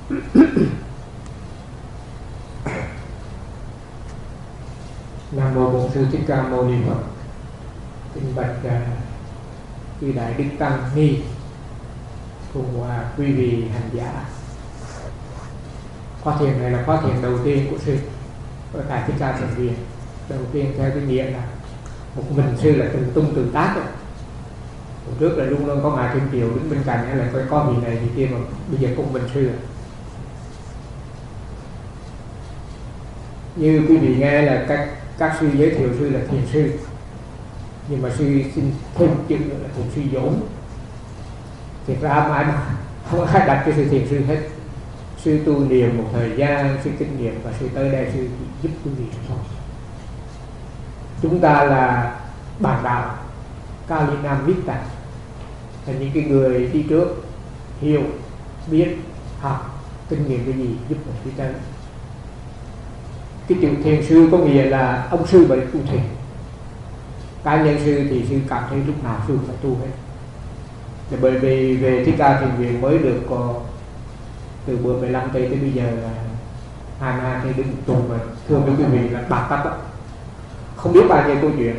Nam mô Bổn Sư Thích Ca Mâu Ni Phật. Kính bạch chư đại đức tăng ni cùng quý vị hành giả. Khóa thiền này là khóa thiền đầu tiên của sư ở tại Thích Ca Thiền Viện. Đầu tiên theo cái nghĩa là một mình sư là từng tung tự tác rồi. Hồi trước là luôn luôn có ngài Kim Kiều đứng bên cạnh, hay là có vị này vị kia, mà bây giờ cũng mình sư rồi. Như quý vị nghe là các sư giới thiệu sư là thiền sư, nhưng mà sư xin thêm chữ nữa là thiền sư dũng. Thiệt ra không ai đặt cho sư thiền sư hết. Sư tu niệm một thời gian, sư kinh nghiệm, và sư tới đây sư giúp quý vị thôi. Chúng ta là bạn đạo Kali Nam Viết Tạng, là những cái người đi trước, hiểu, biết, học, kinh nghiệm cái gì giúp mình đi tới. Cái chữ thiền sư có nghĩa là ông sư vậy tu thiền. Cá nhân sư thì sư cảm thấy lúc nào sư phải tu hết. Thì bởi vì về Thích Ca Thiền Viện mới được từ bữa 15 tây tới bây giờ là 22 tây đến một tuần, và thưa với quý vị là bạc tắp đó. Không biết bao nhiêu câu chuyện.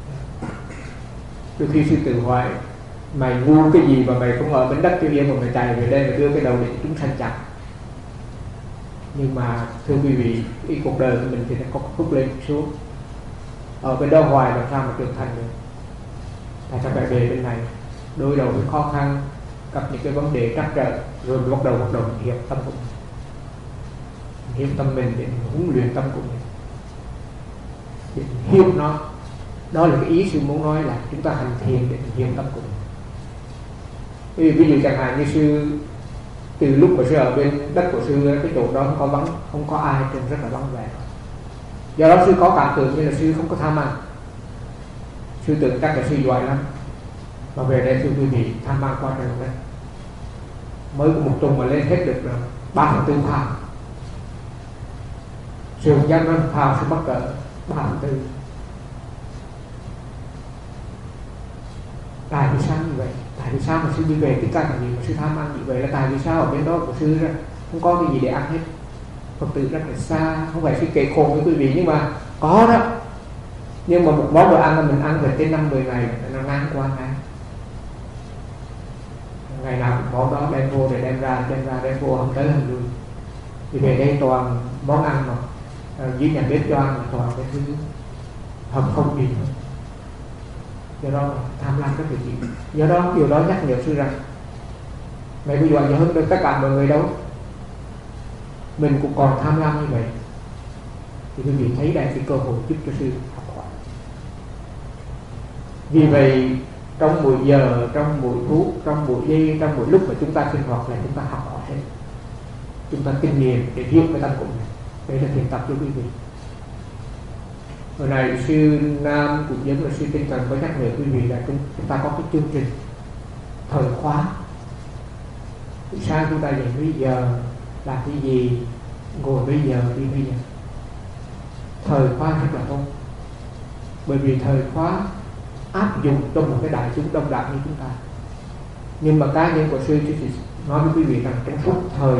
Từ khi sư tự hỏi mày ngu cái gì mà mày không ở bên đất Tiêu Yên mà mày chạy về đây mà đưa cái đầu để chúng sanh chặt. Nhưng mà thưa quý vị, cái cuộc đời của mình thì nó có phúc lên xuống. Ở bên đó hoài làm sao mà trưởng thành được. Tại sao phải về bên này đối đầu với khó khăn, gặp những cái vấn đề trắc trở, rồi bắt đầu hiểu tâm của mình, hiểu tâm mình để huấn luyện tâm của mình, để hiểu nó. Đó là cái ý sư muốn nói, là chúng ta hành thiền để hiểu tâm của mình. Ví dụ chẳng hạn như sư từ lúc mà sư ở bên đất của sư, cái chỗ đó không có ai, trên rất là vắng vẻ. Do đó sư có cảm tưởng như là sư không có tham ăn. Sư tưởng chắc là sư giỏi lắm, mà về đây thưa quý vị, tham ăn qua trời đây. Mới có một tuần mà lên hết được 3/4 phao. Sư không dám nói phao, sư bắt cỡ 3/4. Tại vì sao như vậy? Tại vì sao mà sư đi về Thích Ca Thiền Viện mà sư tham ăn như vậy? Là tại vì sao ở bên đó của sư ra không có cái gì để ăn hết, Phật tử rất là xa. Không phải sư kể khổ với quý vị, nhưng mà có đó. Nhưng mà một món đồ ăn là mình ăn về trên 5-10 ngày nó ngang qua ngang. Ngày nào món đó đem vô để đem ra đem vô, không tới không lui. Thì về đây toàn món ăn mà dưới nhà bếp cho ăn là toàn cái thứ hợp không gì. Do đó tham lam rất là nhiều. Do đó điều đó nhắc nhở sư rằng mày bây giờ hơn được tất cả mọi người đâu, mình cũng còn tham lam như vậy. Thì quý vị thấy đây cái cơ hội giúp cho sư học hỏi. Vì vậy trong mỗi giờ, trong mỗi phút, trong mỗi giây, trong mỗi lúc mà chúng ta sinh hoạt là chúng ta học hỏi hết. Chúng ta kinh nghiệm để hiểu cái tâm của mình. Đây là thiền tập cho quý vị. Hồi này sư Nam cũng giống là sư Tinh Cần có nhắc nhở quý vị là chúng ta có cái chương trình thời khóa. Sáng chúng ta dậy bây giờ làm cái gì, ngồi bây giờ, đi bây giờ. Thời khóa rất là tốt. Bởi vì thời khóa áp dụng trong một cái đại chúng đông đảo như chúng ta. Nhưng mà cá nhân của sư thì nói với quý vị rằng trong suốt thời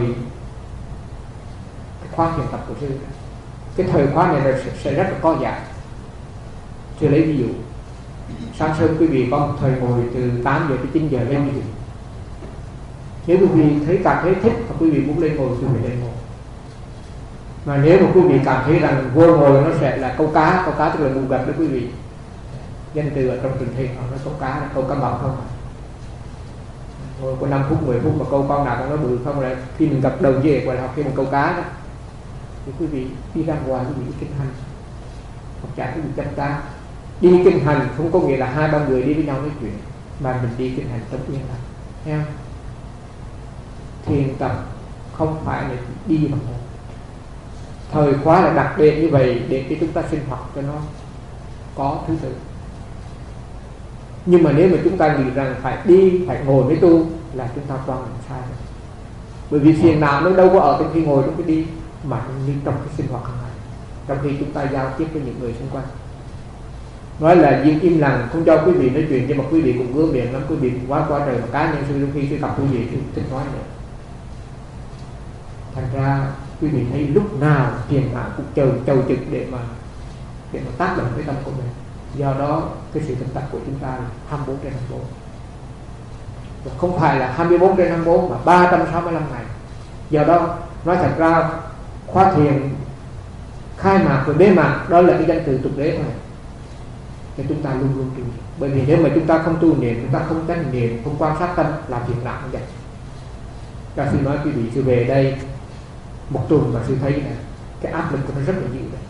cái khóa thiền tập của sư, cái thời khóa này là sẽ rất là có dạng. Sư lấy ví dụ, sáng sớm quý vị có một thời ngồi từ 8 giờ tới 9 giờ lên ví dụ. Nếu quý vị cảm thấy thích và quý vị muốn lên ngồi, quý vị lên ngồi. Mà nếu mà quý vị cảm thấy rằng vô ngồi nó sẽ là câu cá tức là ngủ gật đó quý vị. Danh từ ở trong truyền thiền họ nói câu cá là câu cá mập không. Ngồi có 5 phút 10 phút mà câu con nào con nó bự không, là khi mình gặp đầu về gọi là học thêm một câu cá đó. Thì quý vị đi ra ngoài, quý vị đi kinh hành, học trả quý vị chăm cá. Đi kinh hành không có nghĩa là 2-3 người đi với nhau nói chuyện, mà mình đi kinh hành tâm yên lặng. Thấy không? Thiền tập không phải là đi bằng một. Thời khóa là đặc biệt như vậy để cho chúng ta sinh hoạt cho nó có thứ tự. Nhưng mà nếu mà chúng ta nghĩ rằng phải đi, phải ngồi mới tu là chúng ta toàn làm sai rồi. Bởi vì phiền não nó đâu có ở trong khi ngồi, trong khi đi, mà như trong cái sinh hoạt hàng ngày, trong khi chúng ta giao tiếp với những người xung quanh. Nói là việc im lặng không cho quý vị nói chuyện, nhưng mà quý vị cũng vướng miệng lắm, quý vị cũng quá trời. Mà cá nhân sư đôi khi sư gặp quý vị thì thích nói nữa. ra quý vị thấy lúc nào phiền não cũng chầu trực để mà tác động với tâm của mình. Do đó cái sự thực tập của chúng ta là 24/24, và không phải là 24/24 mà 365 ngày. Do đó nói thật ra khóa thiền khai mạc và bế mạc đó là cái danh từ tục đế thôi, thì chúng ta luôn luôn tu. Bởi vì nếu mà chúng ta không tu niệm, chúng ta không chánh niệm, không quan sát tâm, làm việc nặng như vậy. Các sư nói quý vị sư về đây một tuần mà sư thấy là cái áp lực của nó rất là dữ đấy.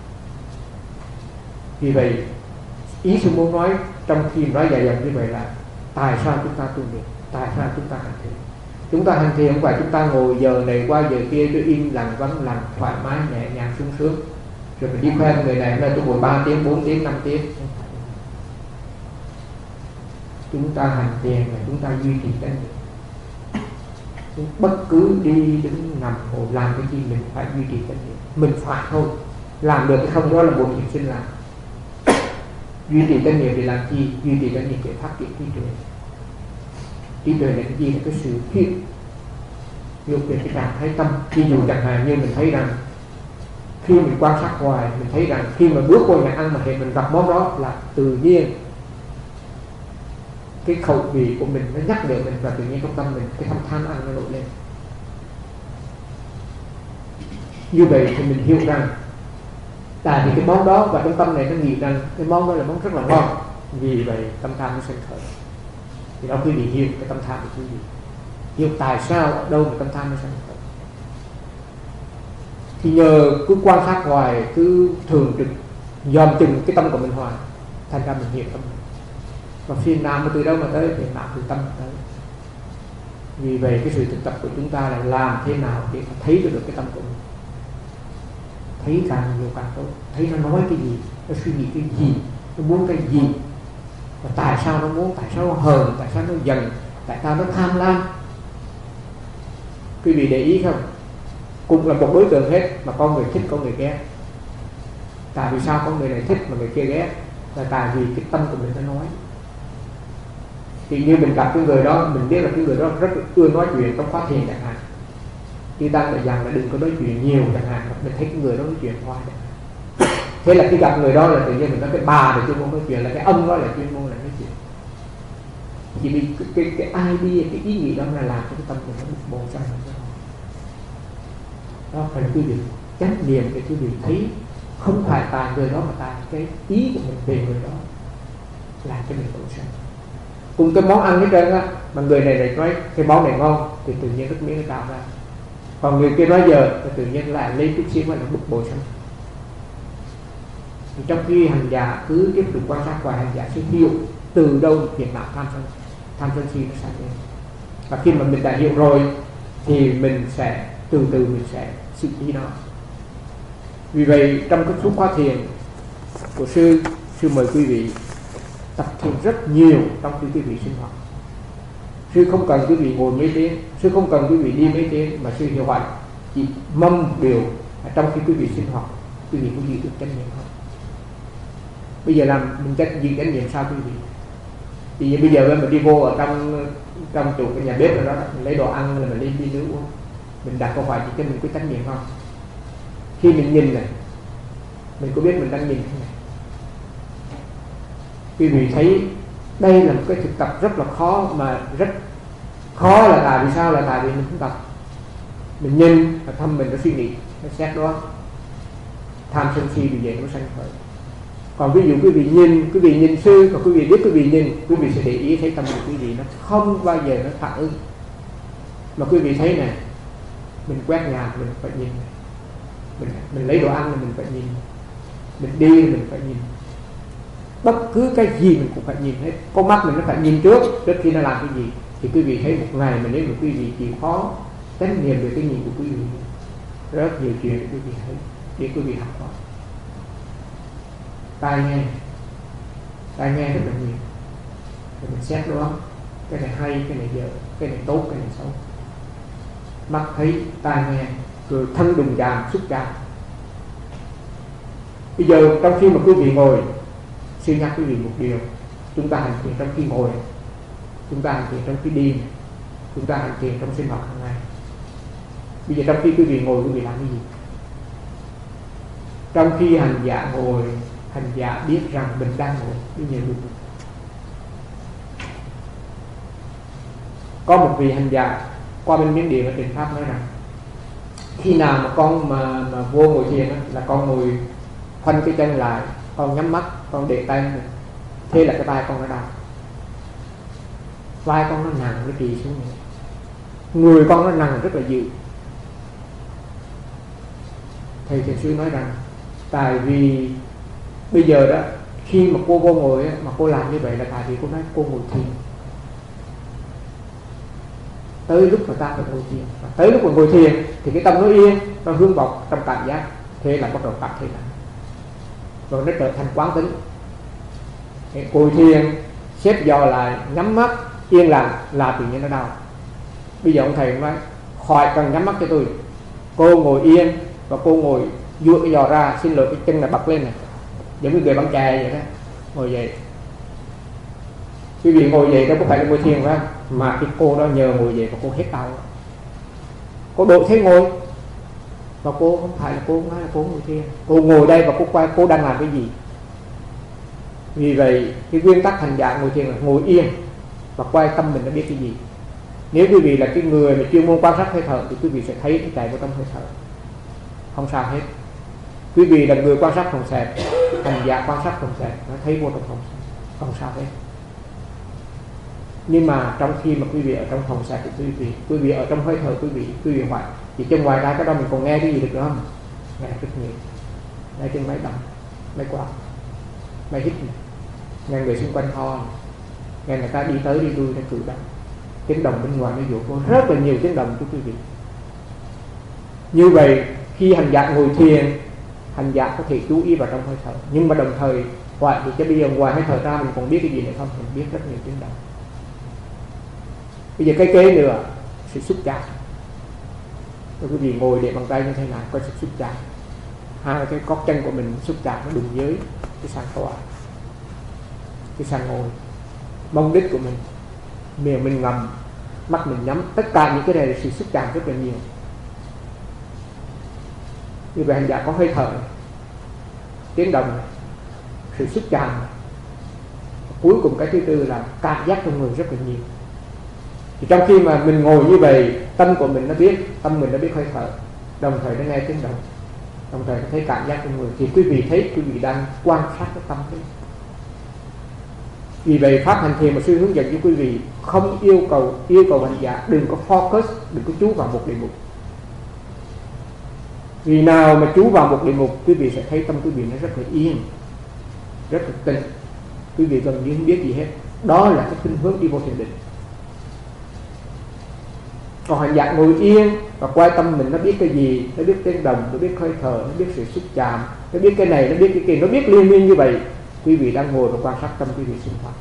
Vì vậy ý sư muốn nói trong khi nói dài dòng như vậy là tại sao chúng ta tu niệm, tại sao chúng ta hành thiền. Chúng ta hành thiền không phải chúng ta ngồi giờ này qua giờ kia cứ im lặng vắng lặng thoải mái nhẹ nhàng sung sướng rồi mình đi khoe với người này hôm nay tôi ngồi 3 tiếng 4 tiếng 5 tiếng. Chúng ta hành thiền là chúng ta duy trì chánh niệm. Bất cứ đi đứng nằm ngồi làm cái gì mình phải duy trì chánh niệm. Mình phải thôi, làm được hay không đó là bộ thiền sinh làm. Duy trì chánh niệm để làm chi? Duy trì chánh niệm để phát triển trí tuệ. Trí tuệ là cái gì? Là cái sự hiện hiểu về cái trạng thái tâm. Ví dụ chẳng hạn như mình thấy rằng khi mình quan sát hoài, mình thấy rằng khi mà bước vào nhà ăn mà hiện mình gặp món đó là tự nhiên cái khẩu vị của mình nó nhắc nhở mình, và tự nhiên trong tâm mình cái tham ăn nó nổi lên. Như vậy thì mình hiểu rằng tại vì cái món đó và trong tâm này nó nghĩ rằng cái món đó là món rất là ngon, vì vậy tâm tham nó sinh khởi. Thì đó quý vị hiểu cái tâm tham của quý vị, hiểu tại sao ở đâu mà tâm tham nó sinh khởi. Thì nhờ cứ quan sát hoài, cứ thường trực dòm chừng cái tâm của mình hoài, thành ra mình hiểu tâm mình. Và phiền não mà từ đâu mà tới? Phiền não từ tâm mà tới. Vì vậy cái sự thực tập của chúng ta là làm thế nào để thấy được cái tâm của mình, thấy càng nhiều càng tốt, thấy nó nói cái gì, nó suy nghĩ cái gì, nó muốn cái gì, và tại sao nó muốn, tại sao nó hờn, tại sao nó giận, tại sao nó tham lam. Quý vị để ý không? Cũng là một đối tượng hết mà có người thích, có người ghét. Tại vì sao có người này thích mà người kia ghét? Là tại vì cái tâm của mình nó nói. Thì như mình gặp cái người đó, mình biết là cái người đó rất ưa nói chuyện trong khóa thiền chẳng hạn. Thì ta lại rằng là đừng có nói chuyện nhiều chẳng hạn, mình thấy cái người đó nói chuyện hoài chẳng hạn. Thế là khi gặp người đó là tự nhiên mình nói cái bà là chuyên môn nói chuyện, là cái ông đó là chuyên môn là nói chuyện. Chỉ vì cái idea, cái ý nghĩ đó là làm cho cái tâm mình nó bực bội trong mình. Đó phải là quý vị chánh niệm để quý vị thấy không phải tại người đó mà tại cái ý của mình về người đó làm cho mình bội sanh. Cùng cái món ăn hết trơn á, mà người này nói cái món này ngon thì tự nhiên nước miếng nó trào ra, còn người kia nói giờ thì tự nhiên lại lấy chút xíu mà nó bực bội sanh. Trong khi hành giả cứ tiếp tục quan sát hoài, hành giả sẽ hiểu từ đâu việc nào tham sân si nó xảy ra. Và khi mà mình đã hiểu rồi thì mình sẽ từ từ mình sẽ xử lý nó. Vì vậy trong cái suốt khóa thiền của sư mời quý vị tập thiền rất nhiều trong khi quý vị sinh hoạt. Sư không cần quý vị ngồi mấy tiếng, sư không cần quý vị đi mấy tiếng, mà sư hiểu hoài chỉ mong điều trong khi quý vị sinh hoạt quý vị có gì được chánh niệm không. Bây giờ làm mình chánh niệm sao quý vị? Thì bây giờ mình đi vô ở trong trụ cái nhà bếp rồi đó, mình lấy đồ ăn là mình đi nước uống, mình đặt câu hỏi chỉ cho mình có chánh niệm không? Khi mình nhìn này, mình có biết mình đang nhìn thế này? Quý vị thấy đây là một cái thực tập rất là khó, mà rất khó là tại vì sao? Là tại vì mình không tập. Mình nhìn và tâm mình nó suy nghĩ, nó xét đó, tham sân si vì vậy nó sanh khởi. Còn ví dụ quý vị nhìn sư, còn quý vị biết quý vị nhìn, quý vị sẽ để ý thấy tâm của quý vị nó không bao giờ nó phản ứng. Mà quý vị thấy này, mình quét nhà mình phải nhìn, mình lấy đồ ăn là mình phải nhìn, mình đi là mình phải nhìn, bất cứ cái gì mình cũng phải nhìn hết. Con mắt mình nó phải nhìn trước khi nó làm cái gì. Thì quý vị thấy một ngày mà nếu mà quý vị chịu khó chánh niệm về cái nhìn của quý vị, rất nhiều chuyện để quý vị thấy, để quý vị học hỏi. Tai nghe rất là nhiều, rồi mình xét đó, cái này hay, cái này dở, cái này tốt, cái này xấu. Mắt thấy, tai nghe, rồi thân đùng chạm, xúc chạm. Bây giờ trong khi mà quý vị ngồi, sư nhắc quý vị một điều: chúng ta hành thiền trong khi ngồi, chúng ta hành thiền trong khi đi, chúng ta hành thiền trong sinh hoạt hàng ngày. Bây giờ trong khi quý vị ngồi, quý vị làm cái gì? Trong khi hành giả ngồi, hành giả biết rằng mình đang ngồi. Bây giờ luôn. Có một vị hành giả qua bên Miến Điện ở trên Pháp nói rằng khi nào mà con mà vô ngồi thiền á, là con ngồi khoanh cái chân lại, con nhắm mắt, con để tay này. Thế là cái vai con nó đau, vai con nó nặng, nó trì xuống này. Người con nó nặng rất là dữ. Thầy thiền sư nói rằng tại vì bây giờ đó, khi mà cô vô ngồi á, mà cô làm như vậy là tại vì cô nói cô ngồi thiền. Tới lúc mà ta phải ngồi thiền, tới lúc mà ngồi thiền thì cái tâm nó yên, nó hướng vào trong cảm giác. Thế là bắt đầu cảm thấy nặng, rồi nó trở thành quán tính. Ngồi thiền, xếp giò lại, nhắm mắt, yên lặng là tự nhiên nó đau. Bây giờ ông thầy nói khỏi cần nhắm mắt cho tôi, cô ngồi yên và cô ngồi duỗi cái giò ra, xin lỗi cái chân là bật lên này, giống như người bắn chè vậy đó, ngồi dậy. Quý vị ngồi dậy đó có phải là ngồi thiền phải không? Mà cái cô đó nhờ ngồi dậy và cô hết đau. Cô đổi thế ngồi, và cô không phải là cô nói là cô ngồi thiền. Cô ngồi đây và cô quay, cô đang làm cái gì? Vì vậy cái nguyên tắc hành giả ngồi thiền là ngồi yên và quay tâm mình nó biết cái gì. Nếu quý vị là cái người mà chuyên môn quan sát hơi thở thì quý vị sẽ thấy cái chạy vào trong hơi thở, không sao hết. Quý vị là người quan sát phòng xẹp, hành giả quan sát phòng xẹp, nó thấy vô trong phòng xẹp, không sao hết. Nhưng mà trong khi mà quý vị ở trong phòng xẹp thì quý vị ở trong hơi thở quý vị hoài, thì trong ngoài ra cái đó mình còn nghe cái gì được nữa không? Nghe rất nhiều. Nghe trên máy đầm, máy quạt, máy hít này, nghe người xung quanh ho, nghe người ta đi tới đi lui, nó cử động, tiếng động bên ngoài nó dụ vô, rất là nhiều tiếng động của quý vị. Như vậy khi hành giả ngồi thiền, hành giả có thể chú ý vào trong hơi thở, nhưng mà đồng thời ngoài thì bây giờ ngoài hơi thở ra mình còn biết cái gì nữa không? Mình biết rất nhiều tiếng động. Bây giờ cái kế nữa, sự xúc chạm. Quý vị ngồi để bằng tay như thế nào có sự xúc chạm. Hai cái gót chân của mình xúc chạm nó đụng với cái sàn tọa, cái sàn ngồi, mông đít của mình, miệng mình ngậm, mắt mình nhắm, tất cả những cái này là sự xúc chạm rất là nhiều. Như vậy hành giả có hơi thở, tiếng động, sự xúc chạm. Cuối cùng cái thứ tư là cảm giác trong người rất là nhiều. Thì trong khi mà mình ngồi như vậy, tâm của mình nó biết, tâm mình nó biết hơi thở, đồng thời nó nghe tiếng động, đồng thời nó thấy cảm giác trong người, thì quý vị thấy quý vị đang quan sát cái tâm thế. Vì vậy pháp hành thiền mà sư hướng dẫn cho quý vị không yêu cầu hành giả đừng có focus, đừng có chú vào một đề mục. Vì nào mà chú vào một đề mục, quý vị sẽ thấy tâm quý vị nó rất là yên, rất là tĩnh, quý vị gần như không biết gì hết. Đó là cái khuynh hướng đi vô thiền định. Còn hành giả ngồi yên và quay tâm mình, nó biết cái gì, nó biết tiếng động, nó biết hơi thở, nó biết sự xúc chạm, nó biết cái này, nó biết cái kia, nó biết liên miên như vậy. Quý vị đang ngồi và quan sát tâm quý vị sinh hoạt.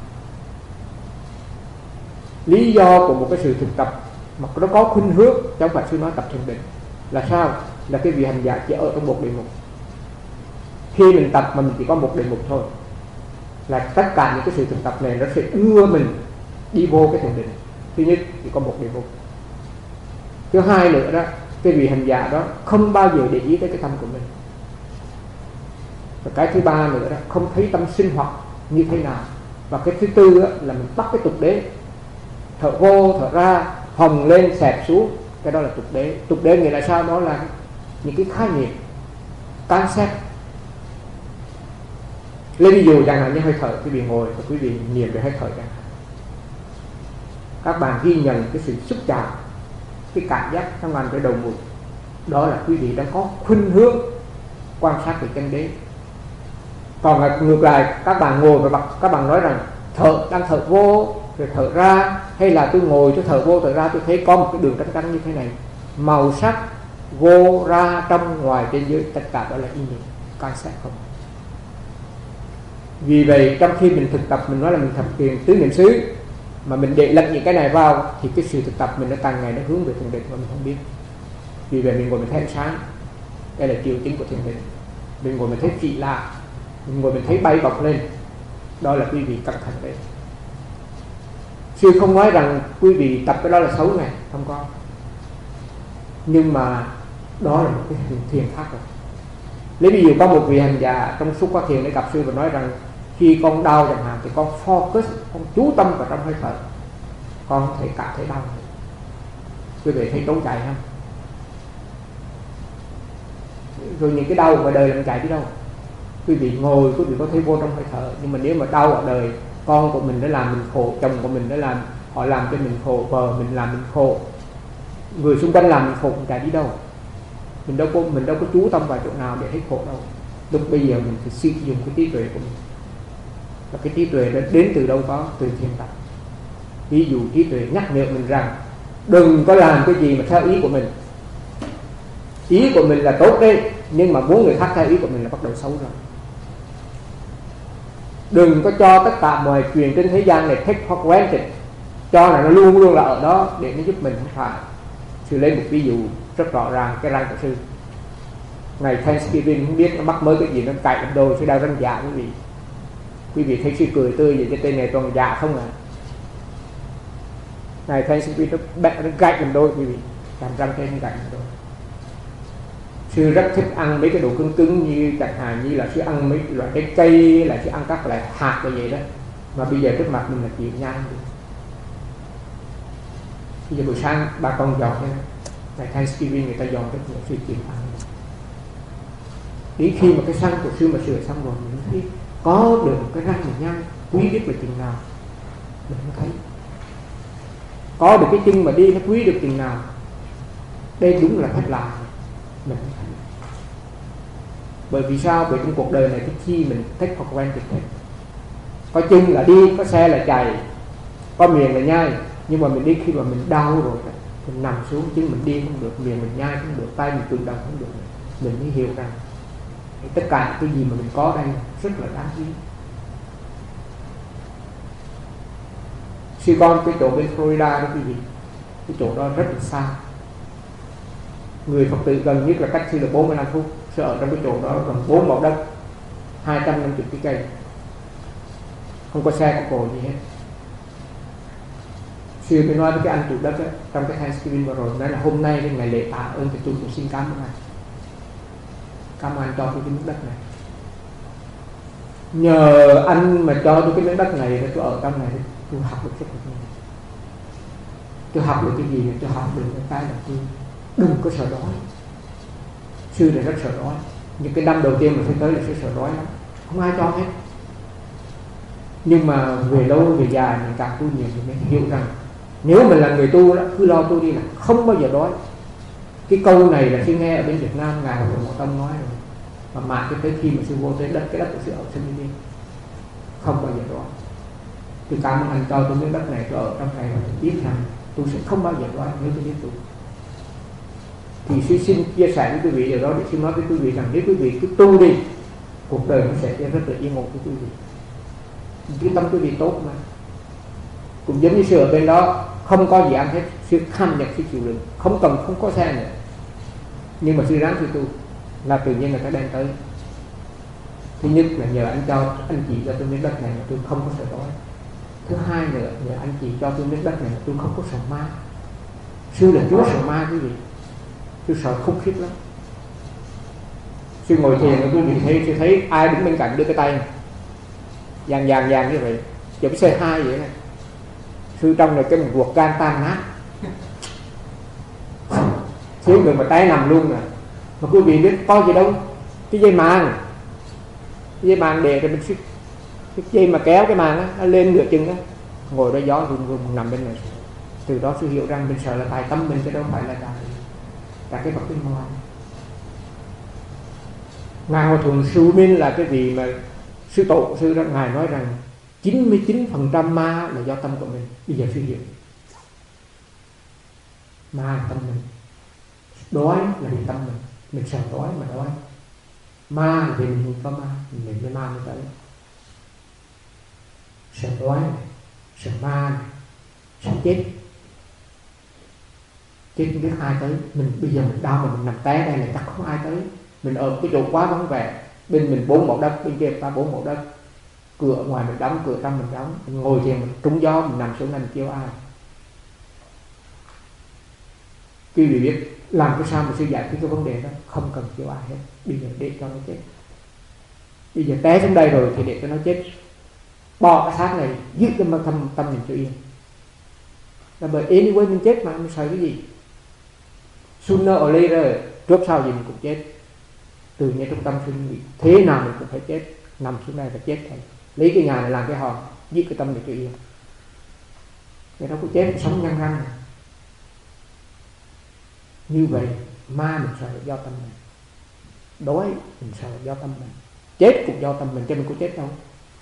Lý do của một cái sự thực tập mà nó có khuynh hướng, chứ không phải sư nói tập thiền định, là sao? Là cái vị hành giả chỉ ở trong một đề mục. Khi mình tập mà mình chỉ có một đề mục thôi, là tất cả những cái sự thực tập này nó sẽ đưa mình đi vô cái thiền định. Thứ nhất chỉ có một đề mục. Thứ hai nữa đó, cái vị hành giả đó không bao giờ để ý tới cái tâm của mình. Và cái thứ ba nữa đó, không thấy tâm sinh hoạt như thế nào. Và cái thứ tư đó, là mình bắt cái tục đế, thở vô thở ra, hồng lên xẹp xuống, cái đó là tục đế. Tục đế nghĩa là sao? Đó là những cái khái niệm, concept. Lấy ví dụ chẳng hạn như hơi thở, quý vị ngồi và quý vị niệm về hơi thở chẳng hạn. Các bạn ghi nhận cái sự xúc chạm, cái cảm giác trong ngành cái đầu mũi, đó là quý vị đang có khuynh hướng quan sát về chân đế. Còn ngược lại, các bạn ngồi và các bạn nói rằng đang thở vô rồi thở ra, hay là tôi ngồi tôi thở vô thở ra, tôi thấy có một cái đường trắng như thế này, màu sắc vô ra trong ngoài trên dưới, tất cả đó là ý niệm, concept không. Vì vậy trong khi mình thực tập, mình nói là mình thực hiện tứ niệm xứ, mà mình để lẫn những cái này vào thì cái sự thực tập mình nó càng ngày nó hướng về thiền định mà mình không biết. Vì vậy mình ngồi mình thấy ánh sáng, đây là triệu chứng của thiền định. Mình ngồi mình thấy kỳ lạ, mình ngồi mình thấy bay bọc lên, đó là quý vị cẩn thận đấy. Sư không nói rằng quý vị tập cái đó là xấu này, không có. Nhưng mà đó là một cái hình thiền khác rồi. Lấy ví dụ có một vị hành giả trong suốt quá thiền để gặp sư và nói rằng khi con đau chẳng hạn thì con focus, con chú tâm vào trong hơi thở, con có thể cảm thấy đau. Quý vị thấy trốn chạy không? Rồi những cái đau ngoài đời làm chạy đi đâu? Quý vị ngồi, quý vị có thấy vô trong hơi thở. Nhưng mà nếu mà đau ở đời, con của mình đã làm mình khổ, chồng của mình đã làm, họ làm cho mình khổ, vợ mình làm mình khổ, người xung quanh làm mình khổ, mình chạy đi đâu? Mình đâu có chú tâm vào chỗ nào để thấy khổ đâu. Lúc bây giờ mình phải sử dụng cái trí tuệ của mình. Và cái trí tuệ đó đến từ đâu có? Từ thiền tập. Ví dụ trí tuệ nhắc nhở mình rằng đừng có làm cái gì mà theo ý của mình. Ý của mình là tốt đấy, nhưng mà muốn người khác theo ý của mình là bắt đầu xấu rồi. Đừng có cho tất cả mọi chuyện trên thế gian này take for granted, cho là nó luôn luôn là ở đó để nó giúp mình. Không phải. Sư lấy một ví dụ rất rõ ràng, cái răng của sư. Ngày Thanksgiving không biết nó mắc mới cái gì, nó cạy lên đôi, sư đau răng dạ quý vị. Quý vị thấy sư cười tươi vậy, cái tên này toàn dạ không à. Ngày Thanksgiving nó gạch lên đôi quý vị, làm răng trên gạch lên đôi. Sư rất thích ăn mấy cái đồ cứng cứng, như chẳng hạn như là sư ăn mấy loại trái cây, là sư ăn các loại hạt như vậy đó. Mà bây giờ trước mặt mình là chịu nhang. Bây giờ buổi sáng bà con dọn nha, ngày Thanksgiving người ta dọn rất nhiều, sư chịu ăn. Đến khi mà cái răng của sư mà sửa xong rồi, mình thấy có được cái răng mình nhang quý biết là chừng nào mình không thấy. Có được cái chân mà đi nó quý được chừng nào. Đây đúng là thất lạc mình không thấy. Bởi vì sao? Bởi trong cuộc đời này cái chi mình take for granted hết. Có chân là đi, có xe là chạy, có miệng là nhai. Nhưng mà mình đi khi mà mình đau rồi, mình nằm xuống, chân mình đi không được, miệng mình nhai không được, tay mình cử động không được, mình mới hiểu rằng tất cả cái gì mà mình có đây rất là đáng quý. Sư con cái chỗ bên Florida đó quý vị, cái chỗ đó rất là xa. Người Phật tử gần nhất là cách sư là 45 phút. Sư ở trong cái chỗ đó gần 4 mẫu đất, 250 cái cây, không có xe có cộ gì hết. Sư mới nói với cái anh chủ đất đó, trong cái Thanksgiving vừa rồi, nói là hôm nay cái ngày lễ tạ ơn thì tôi cũng xin cảm ơn anh. Cảm ơn anh cho tôi cái miếng đất này. Nhờ anh mà cho tôi cái miếng đất này để tôi ở trong này, tôi học được rất nhiều. Tôi học được cái gì? Tôi học được cái là tôi đừng có sợ đói. Sư này rất sợ đói. Những cái năm đầu tiên mà sư tới là sư sợ đói lắm, không ai cho hết. Nhưng mà về lâu về dài mình càng tu nhiều mình mới hiểu rằng nếu mình là người tu đó, cứ lo tu đi là không bao giờ đói. Cái câu này là sư nghe ở bên Việt Nam ngài Hồ Ngộ Tông nói rồi. Mà mãi tới khi mà sư vô tới đất, cái đất của sư ở sân đi không bao giờ đói. Tôi cảm ơn anh cho tôi miếng đất này, tôi ở trong này và tôi biết rằng tôi sẽ không bao giờ đói nếu tôi biết tu. Thì sư xin chia sẻ với quý vị điều đó để sư nói với quý vị rằng nếu quý vị cứ tu đi, cuộc đời nó sẽ rất là yên ổn với quý vị. Cái tâm quý vị tốt mà. Cũng giống như sư ở bên đó không có gì ăn hết, sư kham nhật, sư chịu đựng, không có xe nữa. Nhưng mà sư ráng sư tu là tự nhiên người ta đem tới. Thứ nhất là nhờ anh chị cho tôi miếng đất này mà tôi không có sợ đói. Thứ hai nữa, nhờ anh chị cho tôi miếng đất này mà tôi không có sợ ma. Sư là chúa sợ ma quý vị. Sư sợ khủng khiếp lắm. Sư ngồi thiền quý vị sư thấy ai đứng bên cạnh đưa cái tay vàng như vậy, giống cái C2 vậy này. Sư trong này cái một ruột gan tan nát, xíu người mà tay nằm luôn rồi. Mà quý vị biết có gì đâu, cái dây màng để cho mình cái dây mà kéo cái màng á, nó lên nửa chừng á, ngồi đó gió rung nằm bên này. Từ đó sư hiểu rằng mình sợ là tài tâm mình chứ đâu phải là tại cái vật bên ngoài. Ngài Hòa Thượng Sư Minh là cái gì mà sư tổ của sư đó, ngài nói rằng 99% ma là do tâm của mình. Bây giờ sư hiểu ma là tâm mình, đói là vì tâm mình sợ đói mà đói. Ma là vì mình có ma, mình với ma mới tới. Sợ đói, sợ ma, sợ chết không biết ai tới. Mình bây giờ mình đau mà mình nằm té đây là chắc không ai tới. Mình ở cái chỗ quá vắng vẻ, bên mình 4 mẫu đất, bên kia ta 4 mẫu đất, cửa ngoài mình đóng, cửa trong mình đóng, mình ngồi thiền mình trúng gió, mình nằm xuống này mình kêu ai. Quý vị biết làm cái sao mà sư giải quyết cái vấn đề đó, không cần kêu ai hết, bây giờ để cho nó chết. Bây giờ té xuống đây rồi thì để cho nó chết, bỏ cái xác này, giữ cái tâm mình cho yên. Là bởi anyway mình chết mà, mình sợ cái gì? Sooner or later, trước sau gì mình cũng chết. Từ ngay trong tâm suy nghĩ thế nào mình cũng phải chết, nằm xuống đây phải chết thôi. Lấy cái nhà này làm cái hòn, giữ cái tâm này cho yên. Người đâu có chết, sống nhăn răng. Như vậy ma mình sợ do tâm mình, đói mình sợ do tâm mình, chết cũng do tâm mình, chứ mình có chết đâu.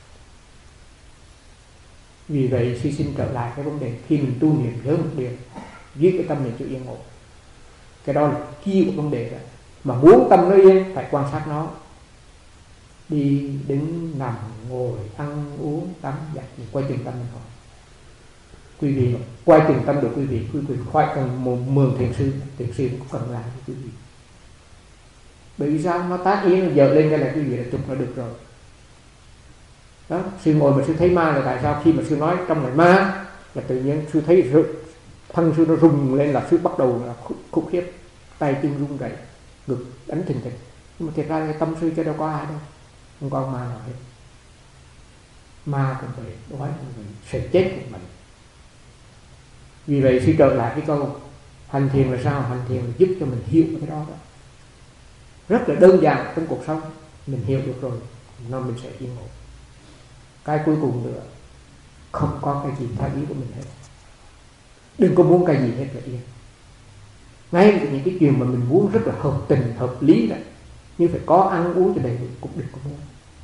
Vì vậy sư xin trở lại cái vấn đề, khi mình tu niệm nhớ một điều, giữ cái tâm mình cho yên ổn. Cái đó là kia của vấn đề đó. Mà muốn tâm nó yên phải quan sát nó, đi đứng nằm ngồi ăn uống tắm giặt, mình quay chừng tâm mình thôi. Quý vị quay chừng tâm được, quý vị khỏi cần mượn thiền sư cũng cần làm cho quý vị. Bởi vì sao? Nó tác ý nó dợt lên cái là quý vị đã chụp nó được rồi. Đó, sư ngồi mà sư thấy ma là tại sao? Khi mà sư nói trong này ma là tự nhiên sư thấy thân sư nó rung lên, là sư bắt đầu là khủng khiếp, tay chân rung rẩy, ngực đánh thình thịch. Nhưng mà thiệt ra cái tâm sư cho đâu có ai đâu, không có ma nào hết. Ma cũng vậy, đói cũng vậy, sẽ chết cũng vậy. Vì vậy sư trở lại cái câu hành thiền là sao? Hành thiền là giúp cho mình hiểu cái đó đó. Rất là đơn giản trong cuộc sống, mình hiểu được rồi nên mình sẽ yên ổn. Cái cuối cùng nữa, không có cái gì theo ý của mình hết. Đừng có muốn cái gì hết là yên. Ngay những cái chuyện mà mình muốn rất là hợp tình, hợp lý đó, như phải có ăn uống cho đầy đủ cũng đừng có muốn.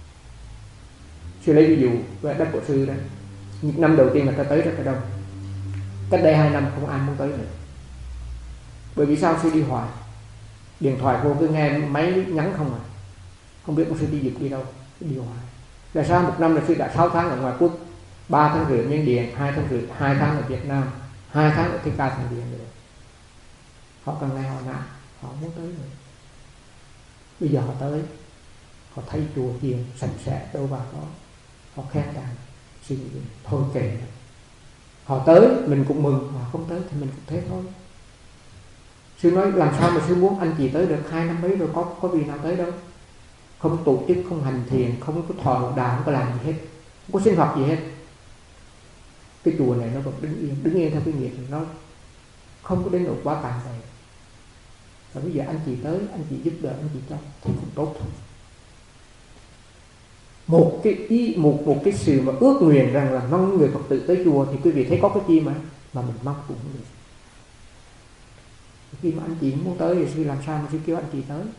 Sư lấy ví dụ về đất của sư đó, những năm đầu tiên là ta tới rất là đông. Cách đây 2 năm không ai muốn tới nữa. Bởi vì sao? Sư đi hoài, điện thoại vô cứ nghe máy nhắn không à, không biết sư đi dục đi đâu, đi hoài. Là sao? Một năm là sư đã 6 tháng ở ngoài quốc, 3 tháng rưỡi Miến Điện, 2 tháng ở Việt Nam, 2 tháng ở Thích Ca Thành Điện nữa. Họ càng ngày họ nản, họ muốn tới nữa. Bây giờ họ tới, họ thấy chùa chiền sạch sẽ đâu vào đó, họ khen tặng, suy nghĩ thôi kệ. Họ tới mình cũng mừng, họ không tới thì mình cũng thế thôi. Sư nói làm sao mà sư muốn anh chị tới được 2 năm mấy rồi, có vì nào tới đâu. Không tổ chức, không hành thiền, không có thọ đạo, không có làm gì hết, không có sinh hoạt gì hết. Cái chùa này nó vẫn đứng yên theo cái nghiệp, nó không có đến nỗi quá tàn vậy. Và bây giờ anh chị tới, anh chị giúp đỡ, anh chị cho thì cũng tốt thôi. Một cái sự mà ước nguyện rằng là mong người Phật tử tới chùa, thì quý vị thấy có cái chi mà mình mong cũng được. Khi mà anh chị muốn tới thì sư làm sao mà sư kêu anh chị tới.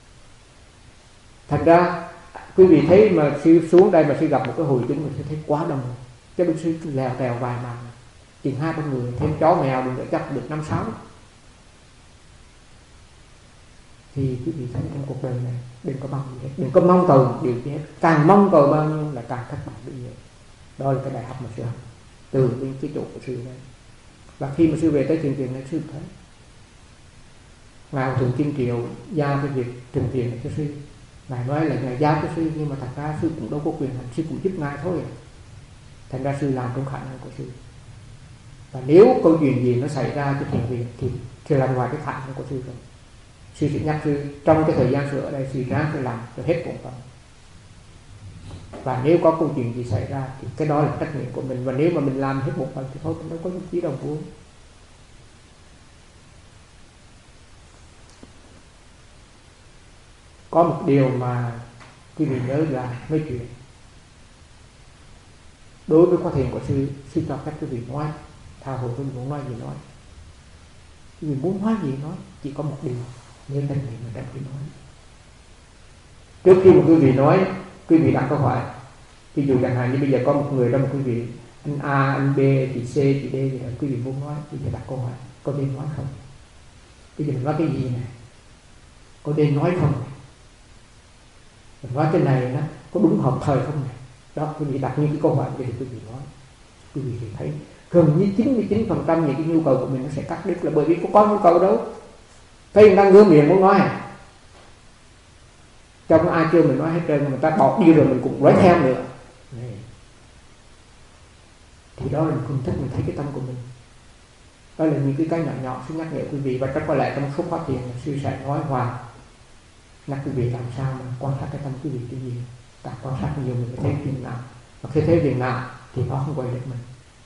Thành ra quý vị thấy mà sư xuống đây mà sư gặp một cái hội chúng mà sư thấy quá đông, cho bên sư lèo tèo vài màn, chừng 2-3 người, thêm chó mèo đừng chắc được 5-6. Thì quý vị thấy trong cuộc đời này đừng có mong gì hết, đừng có mong cầu điều gì hết. Càng mong cầu bao nhiêu là càng thất bại bấy nhiêu. Đó là cái bài học mà sư học từ cái chỗ của sư đây. Và khi mà sư về tới thiền viện này, sư thấy Ngài Thượng Kim Triệu giao cái việc trừng tiền này cho sư. Ngài nói là Ngài giao cho sư, nhưng mà thật ra sư cũng đâu có quyền hành, sư cũng giúp Ngài thôi. Thành ra sư làm trong khả năng của sư. Và nếu câu chuyện gì nó xảy ra cho thiền viện thì sư làm ngoài cái khả năng của sư rồi. Sư sẽ nhắc sư trong cái thời gian sư ở đây, sư ráng phải làm cho hết bổn phận. Và nếu có câu chuyện gì xảy ra thì cái đó là trách nhiệm của mình. Và nếu mà mình làm hết bổn phận thì thôi, cũng đâu có những chí đồng vốn. Có một điều mà quý vị nhớ là mấy chuyện. Đối với khóa thiền của sư cho phép quý vị nói, tha hồ quý vị muốn nói gì nói. Quý vị muốn nói gì nói, chỉ có một điều, nên trách nhiệm mình đem đi nói. Trước khi mà quý vị nói, quý vị đặt câu hỏi. Ví dụ chẳng hạn như bây giờ có một người đó mà quý vị, anh A, anh B, chị C, chị D gì đó, quý vị muốn nói, quý vị đặt câu hỏi, có nên nói không? Bây giờ mình nói cái gì này? Có nên nói không? Mình nói cái này nó có đúng hợp thời không này? Đó, quý vị đặt những cái câu hỏi để quý vị nói. Quý vị thấy gần như 99% những cái nhu cầu của mình nó sẽ cắt đứt, là bởi vì có nhu cầu đâu. Thấy người ta ngứa miệng muốn nói à? Trong ai kêu mình nói hết trơn, người ta bỏ đi rồi mình cũng nói theo nữa. Thì đó là phương thức mình thấy cái tâm của mình. Đó là những cái nhỏ nhỏ sư nhắc nhở quý vị, và chắc có lẽ trong suốt khóa thiền sư sẽ nói hoài nhắc quý vị làm sao mà quan sát cái tâm quý vị cái gì. Càng quan sát nhiều mình mới thấy việc nào, và khi thấy việc nào thì nó không quay được mình.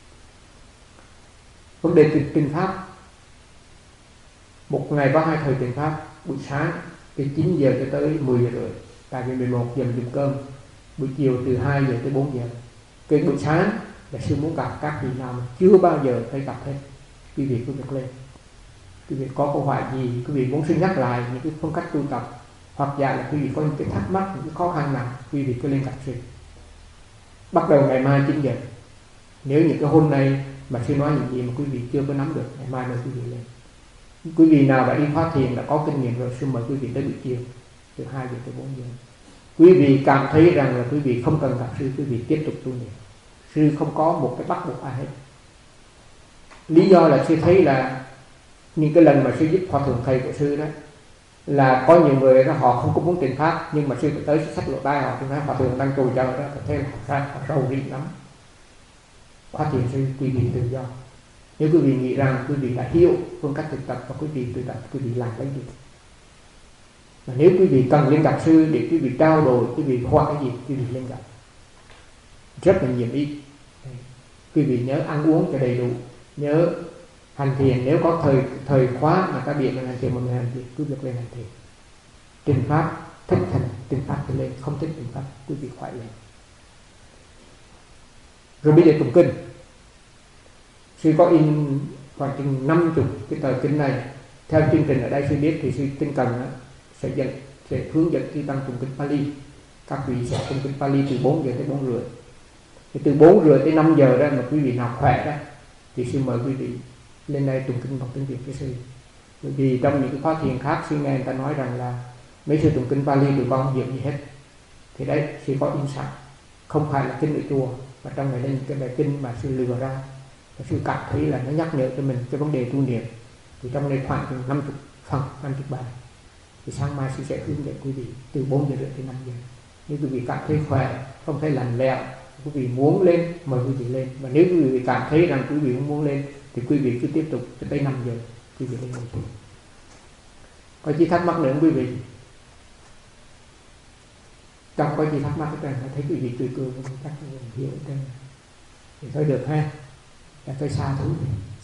Vấn đề trình pháp, một ngày có 2 thời trình pháp, buổi sáng từ 9 giờ cho tới 10 giờ rưỡi, tại vì 11 giờ mình dùng cơm, buổi chiều từ 2 giờ tới 4 giờ. Cái buổi sáng là sư muốn gặp các vị nào mà chưa bao giờ thấy gặp hết, quý vị cứ việc lên. Quý vị có câu hỏi gì, quý vị muốn sư nhắc lại những cái phương cách tu tập, hoặc giả là quý vị có những cái thắc mắc, những cái khó khăn nào, quý vị cứ lên gặp sư. Bắt đầu ngày mai 9 giờ. Nếu những cái hôm nay mà sư nói những gì mà quý vị chưa có nắm được, ngày mai mời quý vị lên. Quý vị nào đã đi khóa thiền đã có kinh nghiệm rồi, sư mời quý vị tới buổi chiều từ 2 giờ tới 4 giờ. Quý vị cảm thấy rằng là quý vị không cần gặp sư, quý vị tiếp tục tu niệm. Sư không có một cái bắt buộc ai hết. Lý do là sư thấy là những cái lần mà sư giúp hòa thượng thầy của sư đó, là có nhiều người đó họ không có muốn trình pháp, nhưng mà sư tới sách lộ tai họ, nói hòa thượng đang tù chờ đó, thế là họ rầu rĩ lắm. Khóa thiền sư quý vị tự do. Nếu quý vị nghĩ rằng quý vị đã hiểu phương cách thực tập và quý vị tự tập, quý vị làm lấy gì. Mà nếu quý vị cần lên gặp sư để quý vị trao đổi, quý vị hỏi cái gì, quý vị lên gặp. Rất là nhiệm ý. Quý vị nhớ ăn uống cho đầy đủ, nhớ hành thiền. Nếu có thời khóa mà ta biện là hành thiền, một người hành thiền, quý vị lên hành thiền. Trình pháp, thích hành trình pháp thì lên, không thích trình pháp, quý vị khỏi lên. Rồi bây giờ tụng kinh. Sư có in khoảng chừng 50 cái tờ kinh này. Theo chương trình ở đây sư biết thì sư tinh cần sẽ hướng dẫn chư tăng tụng kinh Pali. Các vị sẽ tụng kinh Pali từ 4 giờ tới 4 rưỡi. Thì từ 4 rưỡi tới 5 giờ đó mà quý vị nào khỏe đó thì sư mời quý vị lên đây tụng kinh bằng tiếng Việt với sư. Bởi vì trong những cái khóa thiền khác sư nghe người ta nói rằng là mấy sư tụng kinh Pali tụi con không hiểu gì hết. Thì đấy sư có in sẵn, không phải là kinh ở chùa, mà trong này là những cái bài kinh mà sư lừa ra. Và sư cảm thấy là nó nhắc nhở cho mình cái vấn đề tu niệm. Thì trong đây khoảng 50 phần, 50 bài. Thì sáng mai sư sẽ hướng dẫn quý vị từ 4 giờ rưỡi tới 5 giờ. Nếu quý vị cảm thấy khỏe, không thấy lành lẹo, quý vị muốn lên, mời quý vị lên. Và nếu quý vị cảm thấy rằng quý vị không muốn lên thì quý vị cứ tiếp tục cho tới 5 giờ quý vị lên ngồi thiền. Có chi thắc mắc nữa không quý vị? Trong có chi thắc mắc ở trên, thấy quý vị tươi cười, chắc hiểu ở trên. Thì thôi được ha. Là tôi xa thú.